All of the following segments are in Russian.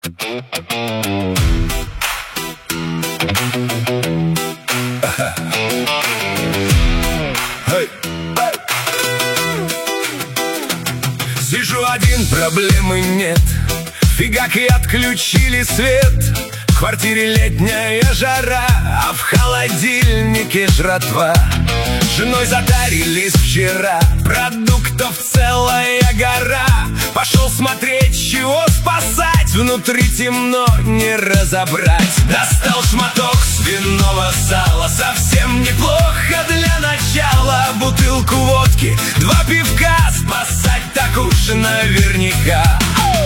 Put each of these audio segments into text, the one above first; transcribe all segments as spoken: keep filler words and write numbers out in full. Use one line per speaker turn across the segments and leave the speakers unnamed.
Сижу один, проблемы нет. Фигак и отключили свет. В квартире летняя жара, а в холодильнике жратва. С женой затарились вчера, продуктов целая гора. Пошел смотреть, чего спасать, внутри темно, не разобрать. Достал шматок свиного сала, совсем неплохо для начала. Бутылку водки, два пивка, спасать так уж наверняка.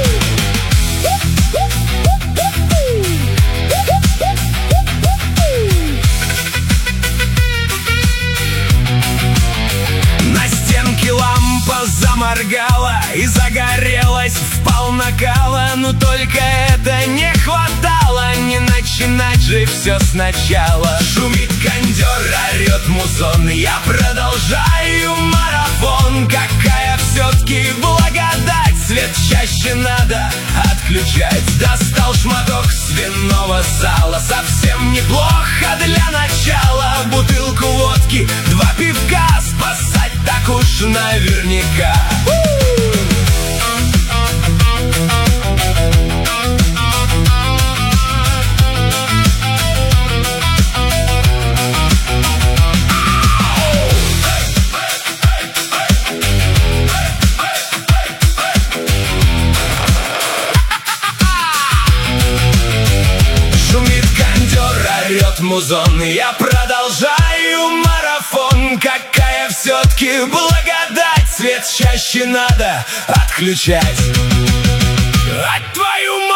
Лампа заморгала и загорелась впал накала. Но только это не хватало, не начинать же все сначала. Шумит кондер, орет музон, я продолжаю марафон. Какая все-таки благодать, свет чаще надо отключать. Достал шматок свиного сала, совсем неплохо для начала. Бутылку водки, два пивка, спасать так уж наверняка. Шумит кондер, орет музон, я продолжаю марафон. Какая все-таки благодать, свет чаще надо отключать. От твою